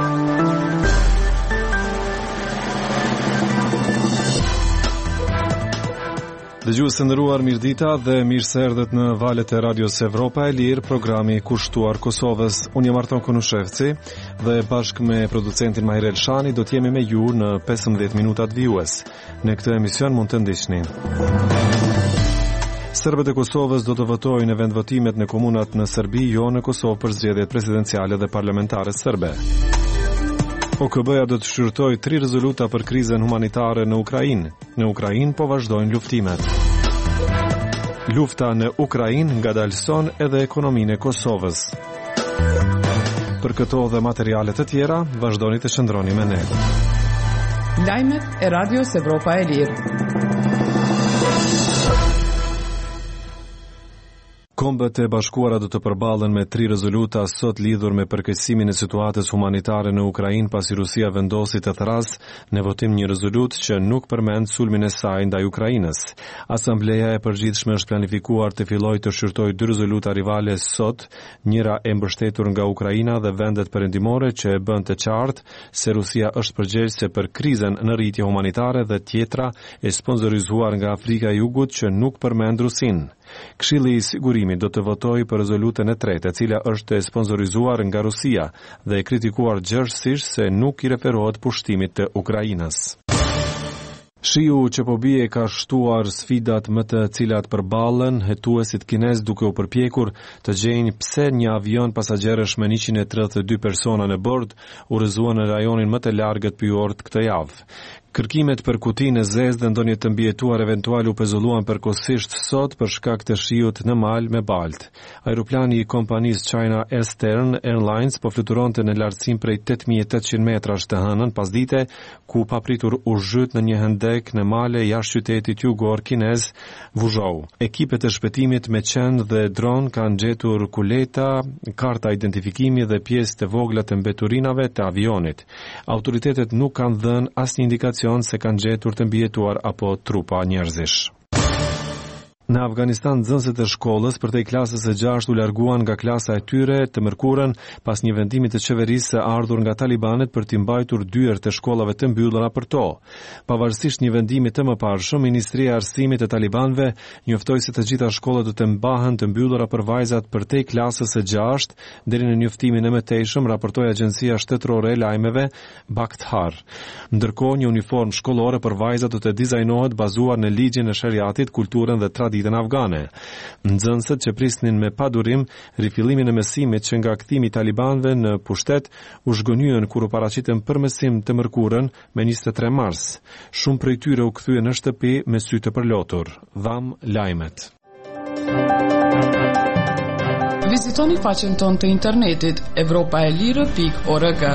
Dëgjues të nderuar, mirëdita dhe mirë se erdhët në valët e Radios Evropa e Lirë, programi kushtuar Kosovës. Unë jam Arton Konushevci dhe bashkë me producentin Mahirel Shani do t'jemi me ju në 15 minutat vijues. Në këtë emision mund të ndiqni. Serbët e Kosovës do të votojnë në vendvotimet në komunat në Serbi, jo në Kosovë për zgjedhjet presidenciale dhe parlamentare serbe. OKB-ja do të shqyrtojë 3 rezoluta për krizën humanitare në Ukrainë. Në Ukrainë po vazhdojnë luftimet. Lufta në Ukrainë ngadalëson edhe ekonominë e Kosovës. Për këto dhe materiale të tjera, vazhdoni të qëndroni me ne. Lajmet e Radios Evropa e Lirë. Kombët e Bashkuara do të përballen me 3 rezoluta sot lidhur me përkeqësimin e situatës humanitare në Ukrainë pasi Rusia vendosi të thras në votim një rezolutë që nuk përmend sulmin e saj ndaj Ukrainës. Asambleja e përgjithshme është planifikuar të fillojë të shqyrtojë 2 rezoluta rivale sot, njëra e mbështetur nga Ukraina dhe vendet perëndimore që e bën të qartë se Rusia është përgjegjëse për krizën në rritje humanitare dhe tjetra e sponsorizuar nga Afrika e Jugut që nuk përmend Rusinë. Këshilli i Sigurimit do të votojë për rezolutën e tretë, e cila është e sponsorizuar nga Rusia dhe e kritikuar gjerësisht se nuk i referohet pushtimit të Ukrainës. Shiu që po bie ka shtuar sfidat më të cilat përballen hetuesit kinez duke u përpjekur të gjejnë pse një avion pasagjerësh me 132 persona në bord u rrëzua në rajonin më të largët pyjor këtë javë. Kërkimet për kutinë e zezë dhe ndonjë të mbijetuar eventual u pezulluan përkohësisht sot për shkak të shiut në mal me balt. Aeroplani i kompanisë China Eastern Airlines po fluturonte në lartësim prej 8800 metrash të hënën pasdite, ku papritur u zhyt në një hendek në male jashtë qytetit jugor kinez Vuzhou. Ekipet e shpëtimit me qenë dhe dron kanë gjetur kuleta, karta identifikimi dhe pjesë të vogla të mbeturinave të avionit. Autoritetet nuk kanë dhënë asnjë indikacion se kanë gjetur të mbijetuar apo trupa njerëzish. Në Afganistan, nxënësit e shkollës për te klasës së 6 u larguan nga klasa e tyre të mërkurën pas një vendimi të qeverisë së ardhur nga talibanet për t'i mbajtur dyert e shkollave të mbyllura për to. Pavarësisht një vendimi të mëparshëm, Ministria e Arsimit e talibanëve njoftoi se të gjitha shkollat do të mbahen të mbyllura për vajzat për te klasës së 6 deri në njoftimin e mëtejshëm, raportoi Agjencia Shtetërore e Lajmeve Bakhtar. Ndërkohë, një uniform shkollore për vajzat do të dizajnohet bazuar në ligjin e shariatit, kulturën dhe traditën afgane. Nxënësit që prisnin me padurim rifillimin e mësimit që nga kthimi i talibanëve në pushtet u zhgënjyen kur u paraqitën për mësim të mërkurën me 23 mars. Shumë prej tyre u kthyen në shtëpi me sy të përlotur. Dham lajmet. Vizitoni faqen tonë të internetit evropaelire.org.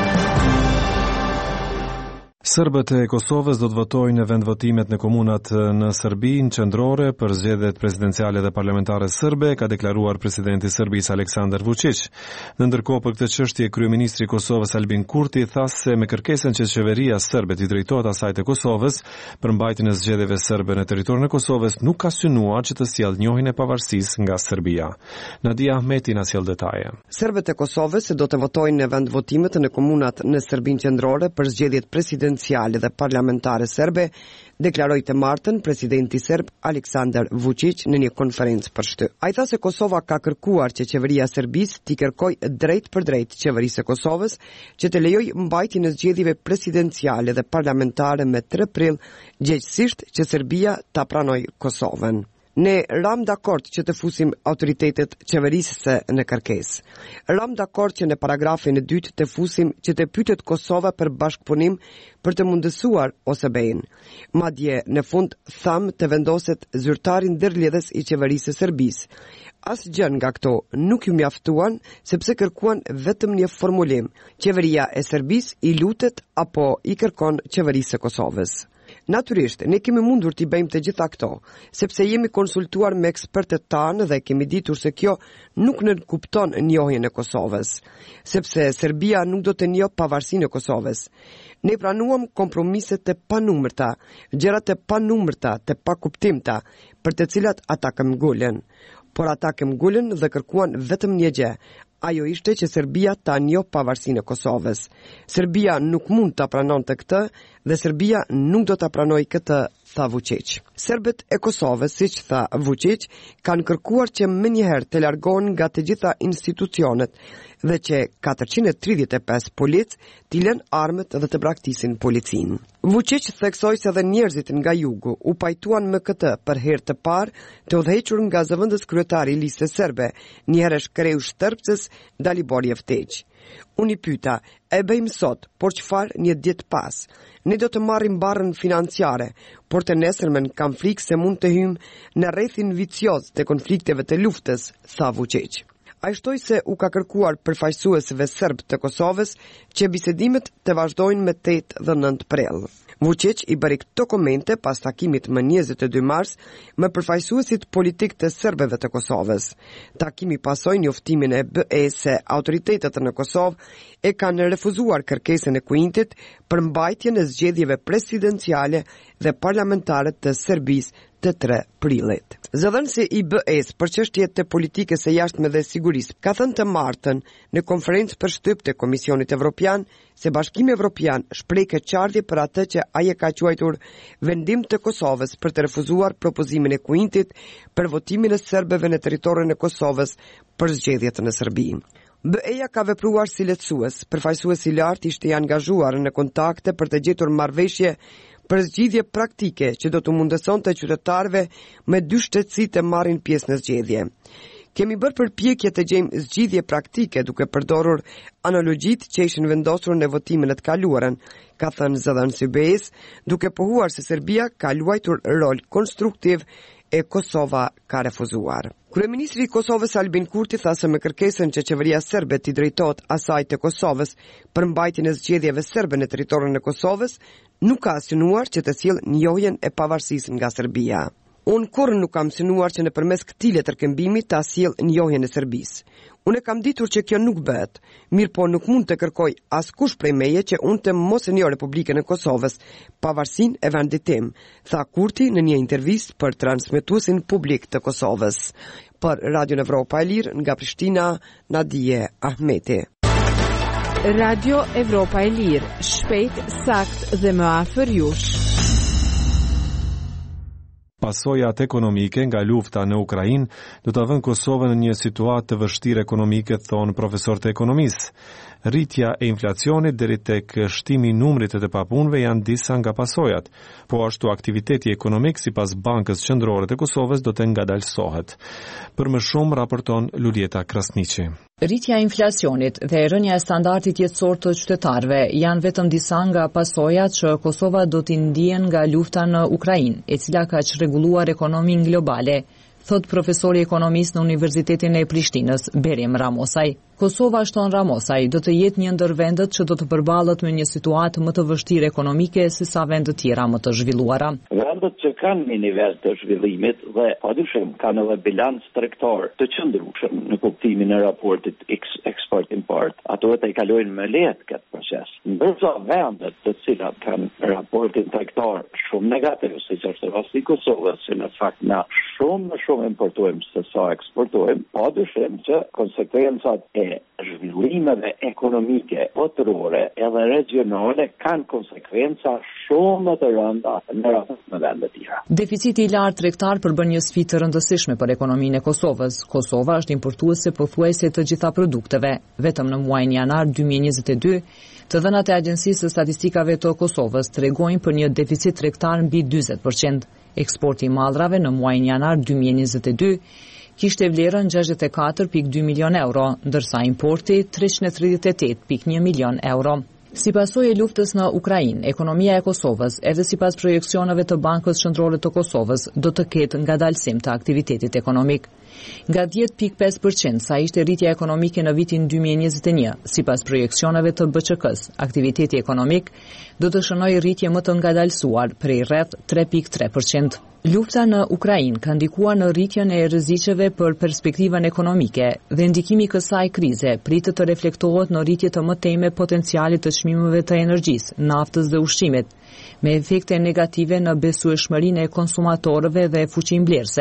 Serbët e Kosovës do të votojnë në vendvotimet në komunat në Serbi në qendrore për zgjedhjet presidenciale dhe parlamentare serbe, ka deklaruar presidenti i Serbisë Aleksandar Vučić. Në ndërkohë për këtë çështje, kryeministri i Kosovës Albin Kurti tha se me kërkesën që qeveria serbe t'i drejtohet asaj të Kosovës për mbajtjen e zgjedhjeve serbe në territorin e Kosovës nuk ka synuar që të sjellë njohjen e pavarësisë nga Serbia. Nadia Ahmeti na sjell detaje. Serbët e Kosovës do të votojnë në vendvotimet në komunat në Serbinë qendrore për zgjedhjet presidenciale dhe parlamentare serbe, deklaroi të martën presidenti serb Aleksandar Vučić në një konferencë për shty. Ai tha se Kosova ka kërkuar që qeveria e Serbisë t'i kërkojë drejt për drejt qeverisë së Kosovës që të lejojë mbajtjen e zgjedhjeve presidenciale dhe parlamentare me 3 prill, gjithsesi që Serbia ta pranojë Kosovën. Ne ram dakord që të fusim autoritetet qeverisëse në kërkesë. Ram dakord që në paragrafin e 2 të fusim që të pyetet Kosova për bashkëpunim për të mundësuar OSBE-n. Madje në fund tham të vendoset zyrtari ndërlidhës i qeverisë së Serbisë. Asgjë nga këto nuk ju mjaftuan sepse kërkuan vetëm një formulim. Qeveria e Serbisë i lutet apo i kërkon qeverisë së Kosovës. Natyrisht, ne kemi mundur t'i bëjmë të gjitha këto, sepse jemi konsultuar me ekspertët tanë dhe kemi ditur se kjo nuk nënkupton njohjen e Kosovës, sepse Serbia nuk do të njohë pavarësinë e Kosovës. Ne pranuam kompromiset të panumërta, gjërat të panumërta, të pakuptimta, për të cilat ata këmbgulën. Por ata këmbgulën dhe kërkuan vetëm një gjë, Ajo ishte që Serbia ta njoh pavarësinë e Kosovës. Serbia nuk mund ta pranonte këtë dhe Serbia nuk do ta pranojë këtë, tha Vučić. Serbët e Kosovës, siç tha Vučić, kanë kërkuar që menjëherë të largohen nga të gjitha institucionet dhe që 435 polic t'i lënë armët dhe të braktisin policinë. Vučić theksoi se edhe njerëzit nga jugu u pajtuan me këtë për herë të parë të udhëhequr nga zëvendës kryetari i listës serbe, njëherë kreu shtërpces Dalibor Jevtić. Unë i pyeta, e bëjmë sot, por çfarë një ditë pas? Ne do të marrim barrën financiare, por të nesërmen kam frikë se mund të hyjmë në rrethin vicioz të konflikteve të luftës, tha Vučić. Ai shtoi se u ka kërkuar përfaqësuesve serb të Kosovës që bisedimet të vazhdojnë me 8 dhe 9 prill. Vučić i bëri këto komente pas takimit më 22 mars me përfaqësuesit politik të serbëve të Kosovës. Takimi pasoi njoftimin e BE se autoritetet në Kosovë e kanë refuzuar kërkesën e Kuintit për mbajtjen e zgjedhjeve presidenciale dhe parlamentare të Serbisë të 3 prillit. Zëdhënësi i BE-s për çështjet të politikës së jashtme dhe sigurisë ka thënë të martën në konferencë për shtyp të Komisionit Evropian se Bashkimi Evropian shpreh keqardhje për atë që ai e ka quajtur vendim të Kosovës për të refuzuar propozimin e Kuintit për votimin e serbëve në territorin e Kosovës për zgjedhjet në Serbi. BE-ja ka vepruar si lehtësues, përfaqësuesi i lartë ishte i angazhuar në kontakte për të gjetur marrëveshje për zgjidhje praktike që do të mundësonte qytetarëve me 2 shtetësi të marrin pjesë në zgjedhje. Kemi bërë përpjekje të gjejmë zgjidhje praktike duke përdorur analogjitë që ishin vendosur në votimin e të kaluarën, ka thënë zëdhënësi i BE-s, duke pohuar se Serbia ka luajtur rol konstruktiv e Kosova ka refuzuar. Kryeministri i Kosovës Albin Kurti tha se me kërkesën që qeveria serbe t'i drejtohet asaj të Kosovës për mbajtjen e zgjedhjeve serbe në territorin e Kosovës, nuk ka synuar që të sjellë njohjen e pavarësisë nga Serbia. Unë kurrë nuk kam synuar që nëpërmes këtij letërkëmbimi ta sjell njohjen e Serbisë. Unë kam ditur që kjo nuk bëhet, mirë po nuk mund të kërkoj askush prej meje që unë të mos e njoh Republikën e Kosovës, pavarësinë e vendit tim, tha Kurti në një intervistë për transmetuesin publik të Kosovës. Për Radio Evropa e Lirë nga Prishtina, Nadije Ahmeti. Radio Evropa e Lirë, shpejt, sakt dhe më afër jush. Pasojat ekonomike nga lufta në Ukrainë do të vënë Kosovën në një situatë të vështirë ekonomike, thonë profesorët e ekonomisë. Rritja e inflacionit deri tek shtimi i numrit të papunëve janë disa nga pasojat, po ashtu aktiviteti ekonomik sipas Bankës Qendrore të Kosovës do të ngadalësohet. Për më shumë raporton Lulieta Krasniqi. Rritja e inflacionit dhe rënja e standardit jetësor të qytetarëve janë vetëm disa nga pasojat që Kosova do t'i ndihen nga lufta në Ukrainë, e cila ka çrregulluar ekonominë globale, thot profesori ekonomist në Universitetin e Prishtinës, Berim Ramosaj. Kosova, shton Ramosaj, do të jetë një ndër vendet që do të përballet me një situatë më të vështirë ekonomike se sa vendet tjera më të zhvilluara. Vendet që kanë një nivel të zhvillimit dhe padyshim kanë edhe bilanc tregtar të qëndrueshëm në kuptimin e raportit eksport-import, ato e kalojnë me lehtë këtë proces. Ndërsa vendet të cilat kanë raportin tregtar shumë negativ, siç është rasti i Kosovës, që në fakt na shumë importojmë se sa eksportojmë, padyshim që konsekvencat e zhvillimeve ekonomike, botërore edhe regionale kanë konsekvenca shumë të rënda në raport me vendet tjera. Deficiti i lartë tregtar përbën një sfidë të rëndësishme për ekonominë e Kosovës. Kosova është importuese pothuajse të gjitha produkteve. Vetëm në muajin janar 2022, të dhënat e Agjencisë së Statistikave të Kosovës tregojnë për një deficit tregtar mbi 40%. Eksporti i mallrave në muajin janar 2022 kishte vlerën 64.2 milion euro, ndërsa importi 338.1 milion euro. Si pasojë e luftës në Ukrainë, ekonomia e Kosovës, edhe sipas projeksioneve të Bankës Qendrore të Kosovës, do të ketë ngadalësim të aktivitetit ekonomik. Nga 10.5% sa ishte rritja ekonomike në vitin 2021, sipas projeksioneve të BÇK-s, aktiviteti ekonomik do të shënojë rritje më të ngadalësuar prej rreth 3.3%. Lufta në Ukrainë ka ndikuar në rritjen e rreziqeve për perspektivën ekonomike dhe ndikimi i kësaj krize pritet të reflektohet në rritje të mëtejme potencialit të çmimeve të energjisë, naftës dhe ushqimit, me efekte negative në besueshmërinë e konsumatorëve dhe fuqimblerëse,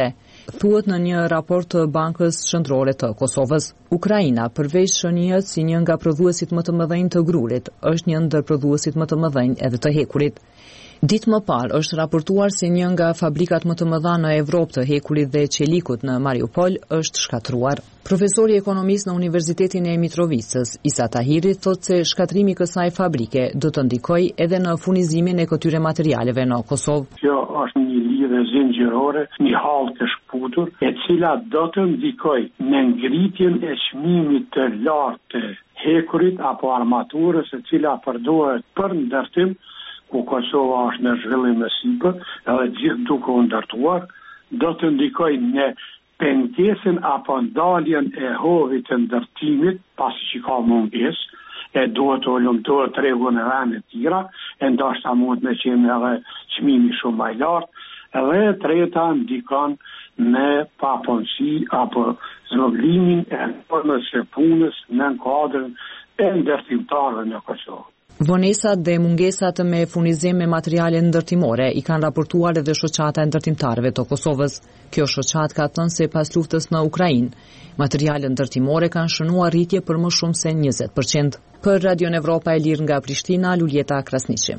Thuhet në një raport të Bankës Qendrore të Kosovës, Ukraina, përveç shënihet si një nga prodhuesit më të mëdhenj të grurit, është një ndër prodhuesit më të mëdhenj edhe të hekurit. Ditë më parë është raportuar se një nga fabrikat më të mëdha në Evropë të hekurit dhe qelikut në Mariupol është shkatruar. Profesori ekonomist në Universitetin e Mitrovicës, Isa Tahiri, thotë se shkatrimi i kësaj fabrike do të ndikojë edhe në furnizimin e këtyre materialeve në Kosovë. Kjo është një lidhje zinxhirore, një hall të shkputur, e cila do të ndikojë në ngritjen e çmimit të lartë të hekurit apo armaturës, e cila përdoret për ndërtim, ku Kosova është në zhvillim më sipër, edhe gjithë duke u ndërtuar, do të ndikojë në pengesën apo ndaljen e hovit të ndërtimit, pasi që ka mungesë, e duhet të ulëmtohet tregu në vende të tjera, e ndoshta mund të qenë edhe çmimi shumë më i lartë, edhe e treta ndikon në papunësi apo zhvillimin e formës së punës në kuadrin e ndërtimtarëve në Kosovë. Vonesat dhe mungesat me furnizim me materiale ndërtimore i kanë raportuar edhe shoqata e ndërtimtarëve të Kosovës. Kjo shoqat ka thënë se pas luftës në Ukrainë, materiale ndërtimore kanë shënuar rritje për më shumë se 20%. Për Radio Evropa e Lirë nga Prishtina, Luljeta Krasniqi.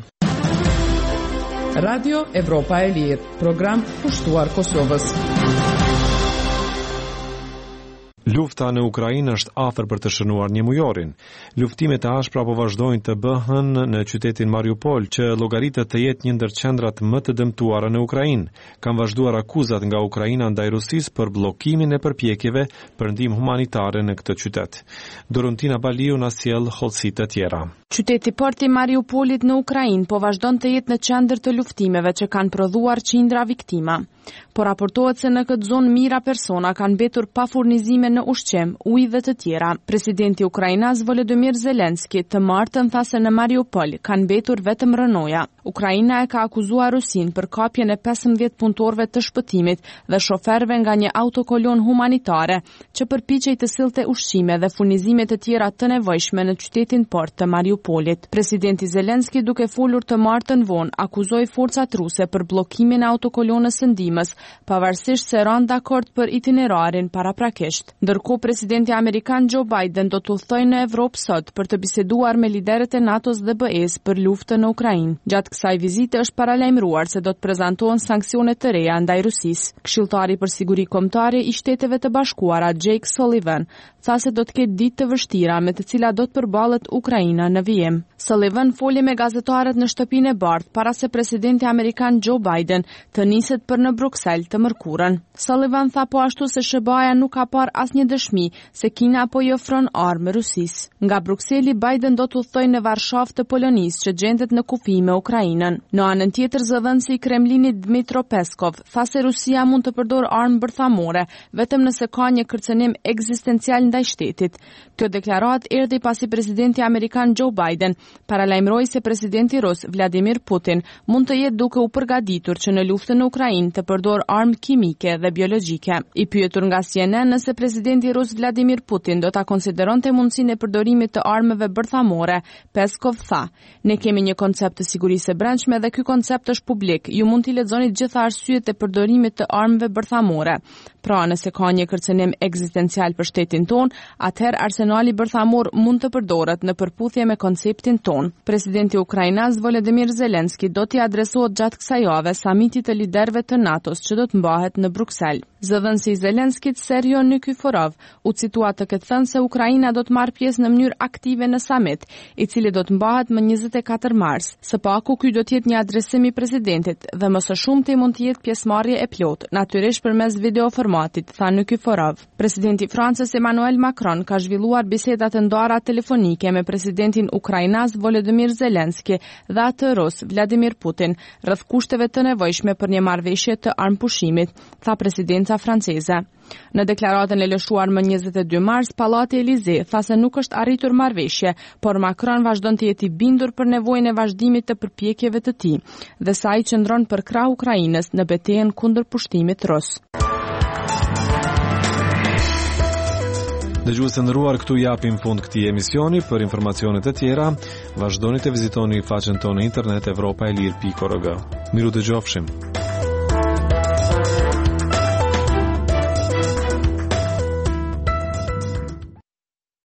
Radio Evropa e Lirë, program pushtuar Kosovës. Lufta në Ukrainë është afër për të shënuar një mujorin. Luftimet e ashpra po vazhdojnë të bëhen në qytetin Mariupol, që llogaritet të jetë një ndër qendrat më të dëmtuara në Ukrainë. Kanë vazhduar akuzat nga Ukraina ndaj Rusisë për bllokimin e përpjekjeve për ndihmë humanitare në këtë qytet. Dorontina Baliu na sjell hollësitë të tjera. Qyteti port i Mariupolit në Ukrainë po vazhdon të jetë në qendër të luftimeve që kanë prodhuar qindra viktima. Po raportohet se në këtë zonë mijëra persona kanë mbetur pa furnizime në ushqim, ujë dhe të tjera. Presidenti ukrainas Volodymyr Zelenski të martën tha se në Mariupol kanë mbetur vetëm rënoja. Ukraina e ka akuzuar Rusin për kapjen e 15 punëtorëve të shpëtimit dhe shoferëve nga një autokolon humanitare që përpiqej të sillte ushqime dhe furnizime të tjera të nevojshme në qytetin port të Mariupolit. Presidenti Zelenski, duke folur të martën vonë, akuzoi forcat ruse për bllokimin e autokolonës së ndihmës, pavarësisht se ranë dakord për itinerarin paraprakisht. Ndërkohë, presidenti amerikan Joe Biden do të udhtojë në Evropë sot për të biseduar me liderët e NATO-s dhe BE-s për luftën në Ukrainë. Gjatë kësaj vizite është paralajmëruar se do të prezantohen sanksione të reja ndaj Rusisë. Këshilltari për siguri kombëtare i Shteteve të Bashkuara Jake Sullivan tha se do të ketë ditë të vështira me të cilat do të përballet Ukraina në vijim. Sullivan foli me gazetarët në shtëpinë e bardhë para se presidenti amerikan Joe Biden të niset për në Bruksel të mërkurën. Sullivan tha po ashtu se SBA-ja nuk ka parë asnjë dëshmi se Kina po i ofron armë Rusisë. Nga Brukseli, Biden do të udhtojë në Varshavë të Polonisë që gjendet në kufi me Ukrainën. Në anën tjetër, zëdhënësi i Kremlinit Dmitro Peskov tha se Rusia mund të përdorë armë bërthamore vetëm nëse ka një kërcënim ekzistencial ndaj shtetit. Kjo deklaratë erdhi pasi presidenti amerikan Joe Biden paralajmëroi se presidenti rus Vladimir Putin mund të jetë duke u përgatitur që në luftën në Ukrainë të përdorë armë kimike dhe biologjike. I pyetur nga CNN nëse presidenti rus Vladimir Putin do ta konsideronte mundësinë e përdorimit të armëve bërthamore, Peskov tha: "Ne kemi një koncept të sigurisë së brendshme dhe ky koncept është publik. Ju mund t'i lexoni gjitha arsyet e përdorimit të armëve bërthamore. Pra, nëse ka një kërcënim ekzistencial për shtetin ton, atëherë arsenali bërthamor mund të përdoret në përputhje me konceptin ton." Presidenti ukrainas Volodymyr Zelenski do t'i adresohet gjatë kësaj jave samitit të liderëve të NATO-s që do të mbahet në Bruksel. Zëdhënësi i Zelenskit Sergio Nikiforov u citua të ketë thënë se Ukraina do të marrë pjesë në mënyrë aktive në samit, i cili do të mbahet më 24 mars. Së paku, ky do të jetë një adresim i presidentit dhe më së shumti mund të jetë pjesëmarrje e plotë, natyrisht përmes videoformatit, tha Nikiforov. Presidenti i Francës Emmanuel Macron ka zhvilluar biseda të ndara telefonike me presidentin ukrainas Volodymyr Zelenski dhe atë rus Vladimir Putin rreth kushteve të nevojshme për një marrëveshje të armpushimit, tha presidenca franceze. Në deklaratën e lëshuar më 22 mars, Pallati Elize tha se nuk është arritur marrëveshje, por Macron vazhdon të jetë i bindur për nevojën e vazhdimit të përpjekjeve të tij dhe sa ai qëndron për krah Ukrainës në betejën kundër pushtimit rus. Dëgjues të nderuar, këtu japim fund këtij emisioni. Për informacione të tjera, vazhdoni të vizitoni faqen tonë në internet europaelir.org. Miru dëgjofshim.